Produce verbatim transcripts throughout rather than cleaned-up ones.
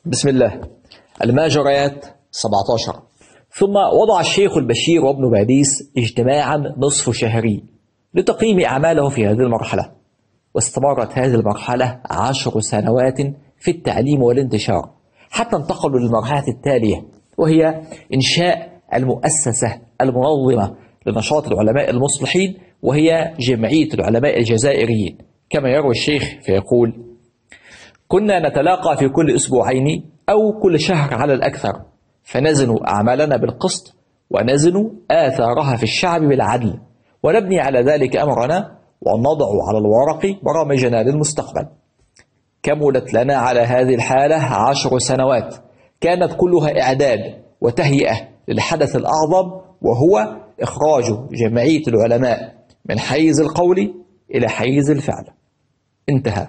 بسم الله. الماجوريات سبعة عشر. ثم وضع الشيخ البشير وابن باديس اجتماعا نصف شهري لتقييم أعماله في هذه المرحلة، واستمرت هذه المرحلة عشر سنوات في التعليم والانتشار حتى انتقلوا للمرحلة التالية، وهي إنشاء المؤسسة المنظمة لنشاط العلماء المصلحين، وهي جمعية العلماء الجزائريين. كما يروي الشيخ فيقول: كنا نتلاقى في كل أسبوعين أو كل شهر على الأكثر، فنزن أعمالنا بالقسط ونزن آثارها في الشعب بالعدل، ونبني على ذلك أمرنا ونضع على الورق برامجنا للمستقبل. كملت لنا على هذه الحالة عشر سنوات كانت كلها إعداد وتهيئة للحدث الأعظم، وهو إخراج جمعية العلماء من حيز القول إلى حيز الفعل. انتهى.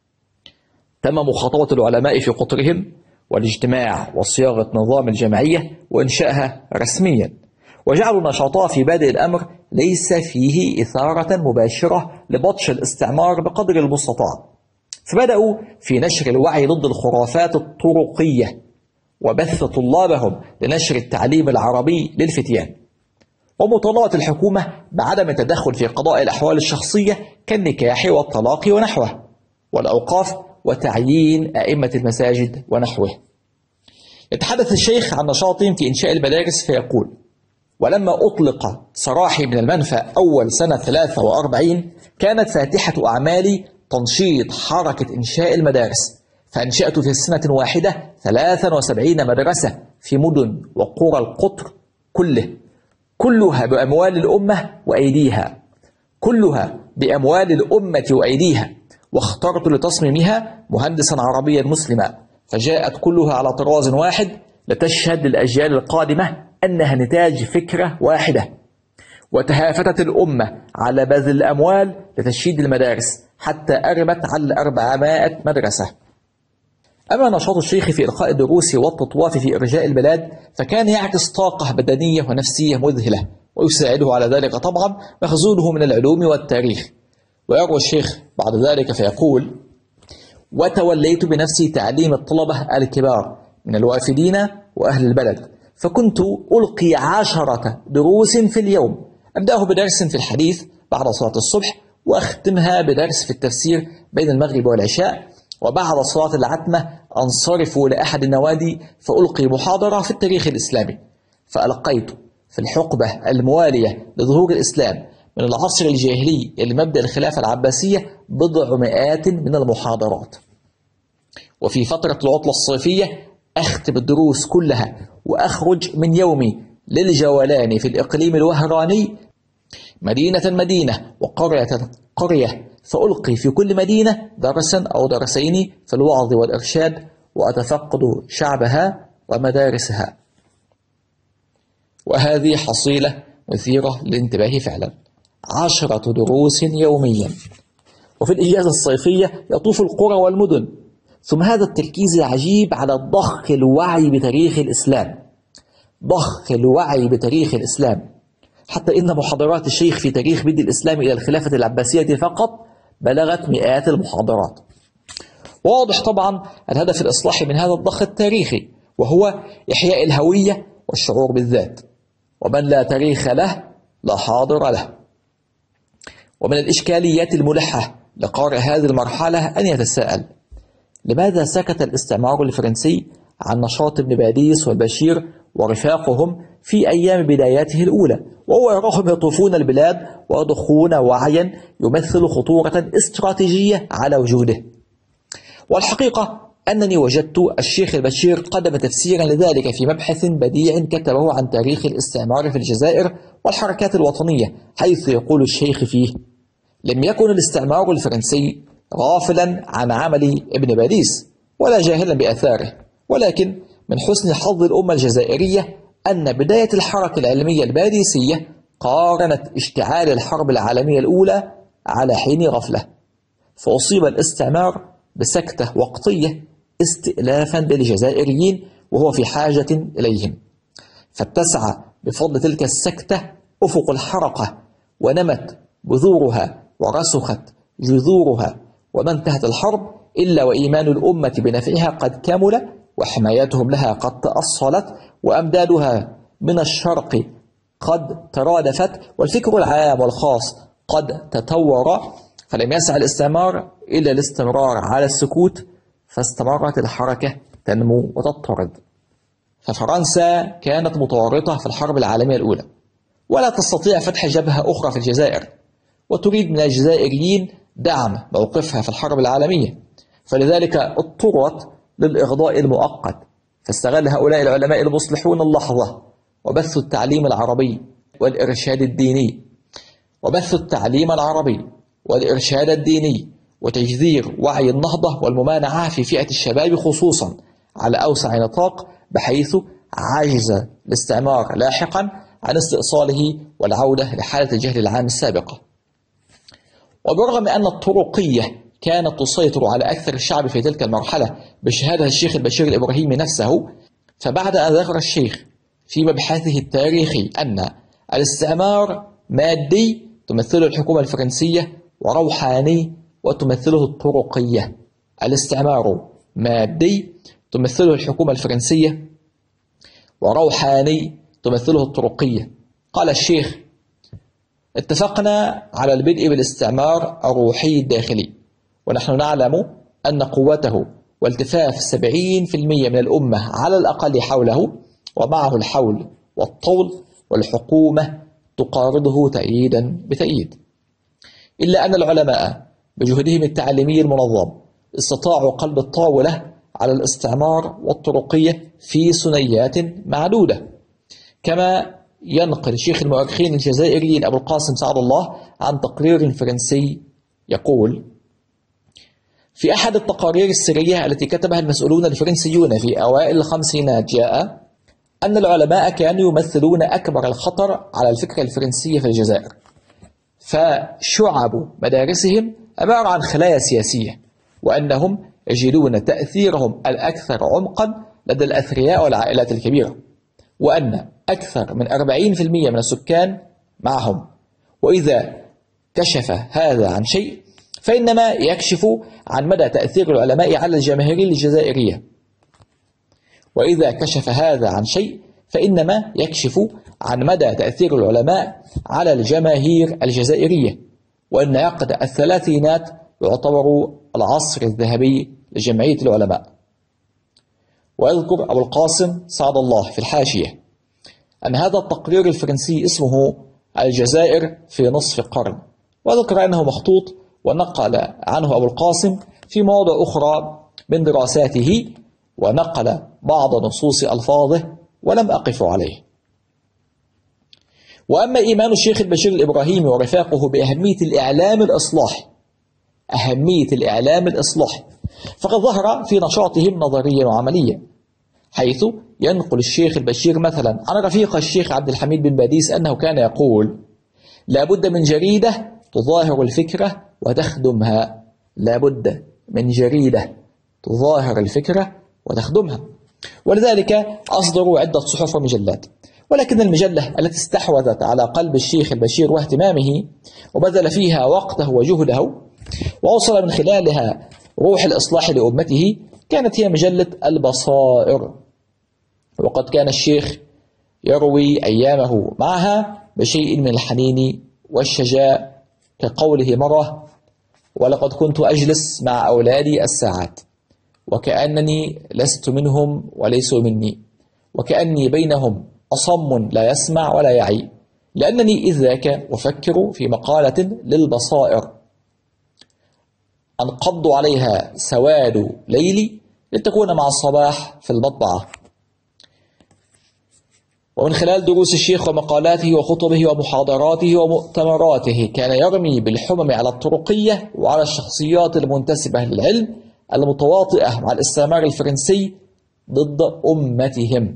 تم مخاطبة العلماء في قطرهم والاجتماع وصياغة نظام الجمعية وإنشائها رسميا، وجعلوا نشاطها في بادئ الأمر ليس فيه إثارة مباشرة لبطش الاستعمار بقدر المستطاع، فبدأوا في نشر الوعي ضد الخرافات الطرقية وبث طلابهم لنشر التعليم العربي للفتيان، ومطالبة الحكومة بعدم التدخل في قضاء الأحوال الشخصية كالنكاح والطلاق ونحوه، والأوقاف وتعيين أئمة المساجد ونحوه. يتحدث الشيخ عن نشاطهم في إنشاء المدارس فيقول: ولما أطلق سراحي من المنفى أول سنة ثلاثة وأربعين كانت فاتحة أعمالي تنشيط حركة إنشاء المدارس، فأنشأت في سنة واحدة ثلاثا وسبعين مدرسة في مدن وقرى القطر كله، كلها بأموال الأمة وأيديها كلها بأموال الأمة وأيديها واخترت لتصميمها مهندسا عربيا مسلما، فجاءت كلها على طراز واحد لتشهد للأجيال القادمة أنها نتاج فكرة واحدة. وتهافتت الأمة على بذل الأموال لتشييد المدارس حتى أرمت على أربعمائة مدرسة. أما نشاط الشيخ في إلقاء الدروس والتطواف في إرجاء البلاد فكان يعكس طاقة بدنية ونفسية مذهلة، ويساعده على ذلك طبعا مخزونه من العلوم والتاريخ. ويروي الشيخ بعد ذلك فيقول: وتوليت بنفسي تعليم الطلبة الكبار من الوافدين وأهل البلد، فكنت ألقي عشرة دروس في اليوم، أبدأه بدرس في الحديث بعد صلاة الصبح، وأختمها بدرس في التفسير بين المغرب والعشاء، وبعد صلاة العتمة أنصرف لأحد النوادي فألقي محاضرة في التاريخ الإسلامي. فألقيت في الحقبة الموالية لظهور الإسلام من العصر الجاهلي إلى مبدأ الخلافة العباسية بضع مئات من المحاضرات. وفي فترة العطلة الصيفية أختم الدروس كلها وأخرج من يومي للجولان في الإقليم الوهراني مدينة مدينة وقرية قرية، فألقي في كل مدينة درسا أو درسين في الوعظ والإرشاد، وأتفقد شعبها ومدارسها. وهذه حصيلة مثيرة للانتباه فعلا، عشرة دروس يوميا. وفي الإجازة الصيفية يطوف القرى والمدن. ثم هذا التركيز العجيب على ضخ الوعي بتاريخ الإسلام، ضخ الوعي بتاريخ الإسلام، حتى إن محاضرات الشيخ في تاريخ بدء الإسلام إلى الخلافة العباسية فقط بلغت مئات المحاضرات. واضح طبعا الهدف الإصلاحي من هذا الضخ التاريخي، وهو إحياء الهوية والشعور بالذات، ومن لا تاريخ له لا حاضر له. ومن الإشكاليات الملحة لقارئ هذه المرحلة أن يتساءل: لماذا سكت الاستعمار الفرنسي عن نشاط ابن باديس والبشير ورفاقهم في أيام بداياته الأولى، وهو يراهم يطوفون البلاد ويضخون وعيا يمثل خطورة استراتيجية على وجوده؟ والحقيقة أنني وجدت الشيخ البشير قدم تفسيرا لذلك في مبحث بديع كتبه عن تاريخ الاستعمار في الجزائر والحركات الوطنية، حيث يقول الشيخ فيه: لم يكن الاستعمار الفرنسي غافلا عن عمل ابن باديس ولا جاهلا بأثاره، ولكن من حسن حظ الأمة الجزائرية أن بداية الحركة العلمية الباديسية قارنت اشتعال الحرب العالمية الأولى على حين غفلة، فأصيب الاستعمار بسكتة وقتية استئلافا للجزائريين وهو في حاجة إليهم، فاتسع بفضل تلك السكتة أفق الحركة ونمت بذورها ورسخت جذورها، وما انتهت الحرب إلا وإيمان الأمة بنفعها قد كمل وحمايتهم لها قد تأصلت، وأمدادها من الشرق قد ترادفت، والفكر العام والخاص قد تطور، فلم يسع الاستعمار إلا الاستمرار على السكوت، فاستمرت الحركة تنمو وتضطرد. ففرنسا كانت متورطة في الحرب العالمية الأولى، ولا تستطيع فتح جبهة أخرى في الجزائر، وتريد من الجزائريين دعم موقفها في الحرب العالمية، فلذلك اضطرت للإغضاء المؤقت. فاستغل هؤلاء العلماء المصلحون اللحظة وبثوا التعليم العربي والإرشاد الديني وبثوا التعليم العربي والإرشاد الديني وتجذير وعي النهضة والممانعة في فئة الشباب خصوصا على أوسع نطاق، بحيث عجز الاستعمار لاحقا عن استئصاله والعودة لحالة الجهل العام السابقة. وبرغم أن الطرقية كانت تسيطر على أكثر الشعب في تلك المرحلة بشهادة الشيخ البشير الإبراهيمي نفسه، فبعد أن ذكر الشيخ في مبحثه التاريخي أن الاستعمار مادي تمثله الحكومة الفرنسية، وروحاني وتمثله الطرقية. الاستعمار مادي تمثله الحكومة الفرنسية، وروحاني تمثله الطرقية. قال الشيخ: اتفقنا على البدء بالاستعمار الروحي الداخلي، ونحن نعلم أن قوته والتفاف سبعين بالمئة من الأمة على الأقل حوله، ومعه الحول والطول والحكومة تقارضه تأييدا بتأييد. إلا أن العلماء بجهدهم التعليمي المنظم استطاعوا قلب الطاولة على الاستعمار والطرقية في ثنيات معدودة، كما ينقل شيخ المؤرخين الجزائريين أبو القاسم سعد الله عن تقرير فرنسي يقول: في أحد التقارير السرية التي كتبها المسؤولون الفرنسيون في أوائل الخمسينات جاء أن العلماء كانوا يمثلون أكبر الخطر على الفكرة الفرنسية في الجزائر، فشعب مدارسهم عبارة عن خلايا سياسية، وأنهم يجدون تأثيرهم الأكثر عمقا لدى الأثرياء والعائلات الكبيرة، وأن أكثر من أربعين بالمئة من السكان معهم، وإذا كشف هذا عن شيء فإنما يكشف عن مدى تأثير العلماء على الجماهير الجزائرية، وإذا كشف هذا عن شيء فإنما يكشف عن مدى تأثير العلماء على الجماهير الجزائرية، وأن عقد الثلاثينات يعتبر العصر الذهبي لجمعية العلماء. ويذكر أبو القاسم سعد الله في الحاشية أن هذا التقرير الفرنسي اسمه الجزائر في نصف قرن، وذكر أنه مخطوط، ونقل عنه أبو القاسم في مواضع أخرى من دراساته، ونقل بعض نصوص ألفاظه ولم أقف عليه. وأما إيمان الشيخ البشير الإبراهيمي ورفاقه بأهمية الإعلام الإصلاحي أهمية الإعلام الإصلاحي فقد ظهر في نشاطهم نظريا وعمليا، حيث ينقل الشيخ البشير مثلا عن رفيق الشيخ عبد الحميد بن باديس أنه كان يقول: لا بد من جريدة تظاهر الفكرة وتخدمها لا بد من جريدة تظاهر الفكرة وتخدمها ولذلك أصدروا عدة صحف ومجلات، ولكن المجلة التي استحوذت على قلب الشيخ البشير واهتمامه وبذل فيها وقته وجهده ووصل من خلالها روح الإصلاح لأمته كانت هي مجلة البصائر، وقد كان الشيخ يروي أيامه معها بشيء من الحنين والشجاع، كقوله مرة: ولقد كنت أجلس مع أولادي الساعات وكأنني لست منهم وليسوا مني، وكأني بينهم أصم لا يسمع ولا يعي، لأنني إذ ذاك أفكر في مقالة للبصائر أنقض عليها سواد ليلي لتكون مع الصباح في المطبعة. ومن خلال دروس الشيخ ومقالاته وخطبه ومحاضراته ومؤتمراته كان يرمي بالحمم على الطرقية وعلى الشخصيات المنتسبة للعلم المتواطئة مع الاستعمار الفرنسي ضد أمتهم.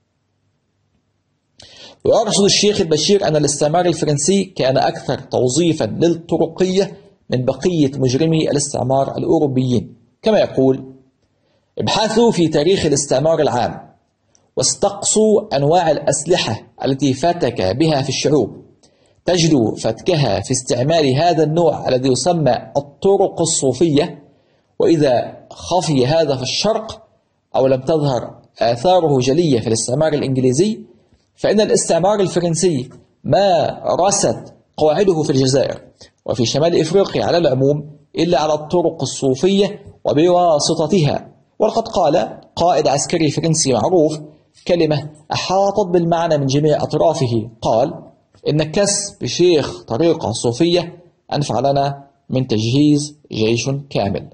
ويرصد الشيخ البشير أن الاستعمار الفرنسي كان أكثر توظيفا للطرقية من بقية مجرمي الاستعمار الأوروبيين، كما يقول: ابحثوا في تاريخ الاستعمار العام واستقصوا أنواع الأسلحة التي فتك بها في الشعوب، تجدوا فتكها في استعمال هذا النوع الذي يسمى الطرق الصوفية، وإذا خفي هذا في الشرق أو لم تظهر آثاره جلية في الاستعمار الإنجليزي، فإن الاستعمار الفرنسي مارست قواعده في الجزائر وفي شمال إفريقيا على العموم إلا على الطرق الصوفية وبواسطتها. ولقد قال قائد عسكري فرنسي معروف كلمة أحاطت بالمعنى من جميع أطرافه، قال: إن كسب شيخ طريقة صوفية أنفع لنا من تجهيز جيش كامل.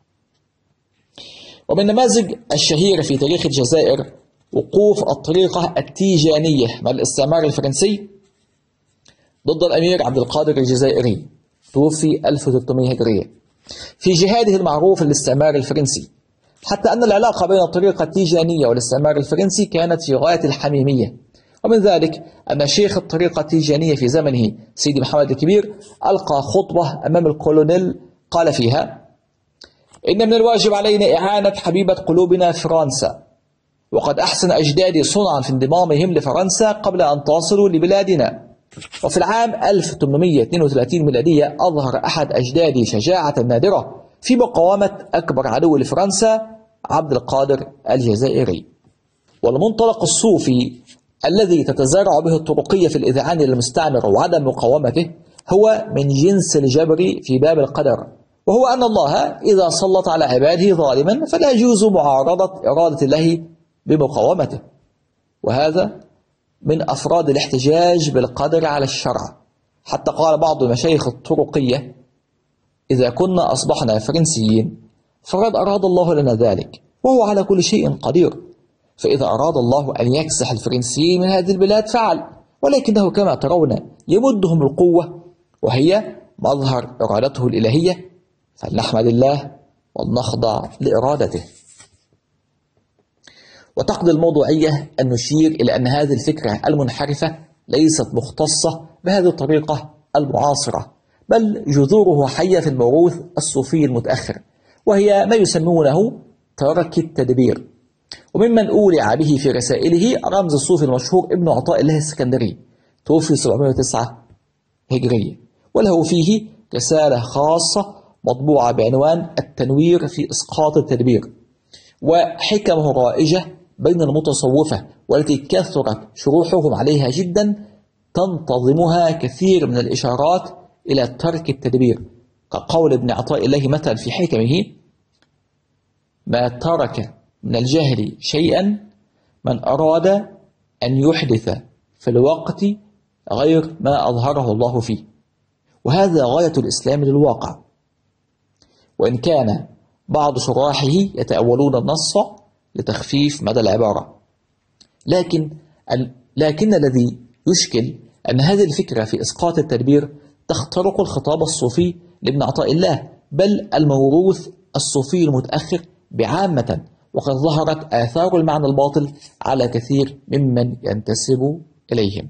ومن النماذج الشهيرة في تاريخ الجزائر وقوف الطريقة التيجانية مع الاستعمار الفرنسي ضد الأمير عبد القادر الجزائري، توفي ألف وثلاثمائة هجرية، في جهاده المعروف للاستعمار الفرنسي، حتى أن العلاقة بين الطريقة التيجانية والاستعمار الفرنسي كانت في غاية الحميمية. ومن ذلك أن شيخ الطريقة التيجانية في زمنه سيدي محمد الكبير ألقى خطبة أمام الكولونيل قال فيها: إن من الواجب علينا إعانة حبيبة قلوبنا فرنسا، وقد أحسن أجدادي صنعا في انضمامهم لفرنسا قبل أن تصلوا لبلادنا. وفي العام ألف وثمانمائة واثنين وثلاثين ميلادية أظهر أحد أجدادي شجاعة نادرة في مقاومة أكبر عدو لفرنسا، عبد القادر الجزائري. والمنطلق الصوفي الذي تتزارع به الطرقية في الإذعان للمستعمر وعدم مقاومته هو من جنس الجبر في باب القدر، وهو أن الله إذا سلط على عباده ظالما فلا يجوز معارضة إرادة الله بمقاومته، وهذا من أفراد الاحتجاج بالقدر على الشرع. حتى قال بعض مشايخ الطرقية: إذا كنا أصبحنا فرنسيين فقد أراد الله لنا ذلك، وهو على كل شيء قدير، فإذا أراد الله أن يكسح الفرنسيين من هذه البلاد فعل، ولكنه كما ترون يمدهم القوة وهي مظهر إرادته الإلهية، فلنحمد الله ولنخضع لإرادته. وتقضي الموضوعية أن نشير إلى أن هذه الفكرة المنحرفة ليست مختصة بهذه الطريقة المعاصرة، بل جذوره حية في الموروث الصوفي المتأخر، وهي ما يسمونه ترك التدبير. وممن أولع به في رسائله رمز الصوفي المشهور ابن عطاء الله السكندري، توفي سبعمائة وتسعة هجرية، وله فيه رسالة خاصة مطبوعة بعنوان التنوير في إسقاط التدبير، وحكمه رائجة بين المتصوفة والتي كثرت شروحهم عليها جدا، تنتظمها كثير من الإشارات إلى ترك التدبير، كقول ابن عطاء الله مثلا في حكمه: ما ترك من الجهل شيئا من أراد أن يحدث في الوقت غير ما أظهره الله فيه. وهذا غاية الإسلام للواقع، وإن كان بعض شراحه يتأولون النص لتخفيف مدى العبارة، لكن لكن الذي يشكل أن هذه الفكرة في إسقاط التدبير تخترق الخطاب الصوفي لابن عطاء الله، بل الموروث الصوفي المتأخر بعامة، وقد ظهرت آثار المعنى الباطل على كثير ممن ينتسب إليهم.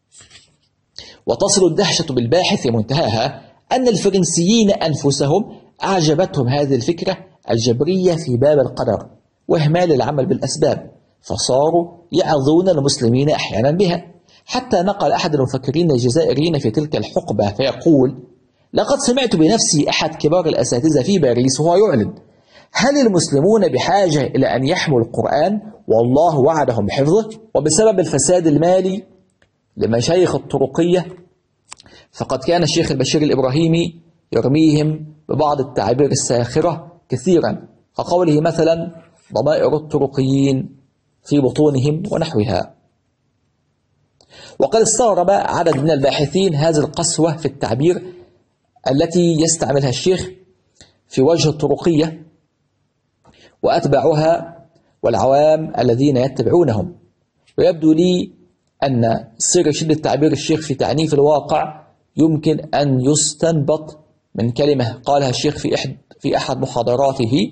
وتصل الدهشة بالباحث منتهاها أن الفرنسيين أنفسهم أعجبتهم هذه الفكرة الجبرية في باب القدر وإهمال العمل بالأسباب، فصاروا يعظون المسلمين أحيانا بها. حتى نقل أحد المفكرين الجزائريين في تلك الحقبة فيقول: لقد سمعت بنفسي أحد كبار الأساتذة في باريس وهو يعلن: هل المسلمون بحاجة إلى أن يحموا القرآن والله وعدهم بحفظه؟ وبسبب الفساد المالي لمشايخ الطرقية فقد كان الشيخ البشير الإبراهيمي يرميهم ببعض التعابير الساخرة كثيرا، كقوله مثلا: ضمائر الطرقيين في بطونهم ونحوها. وقد استغرب عدد من الباحثين هذه القسوة في التعبير التي يستعملها الشيخ في وجه الطرقية وأتباعها والعوام الذين يتبعونهم. ويبدو لي أن سر شدة تعبير الشيخ في تعنيف الواقع يمكن أن يستنبط من كلمة قالها الشيخ في أحد في أحد محاضراته،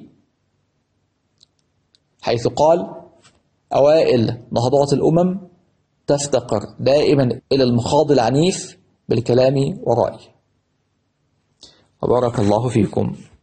حيث قال: أوائل نهضات الأمم تفتقر دائما إلى المخاض العنيف بالكلام ورأي. وبارك الله فيكم.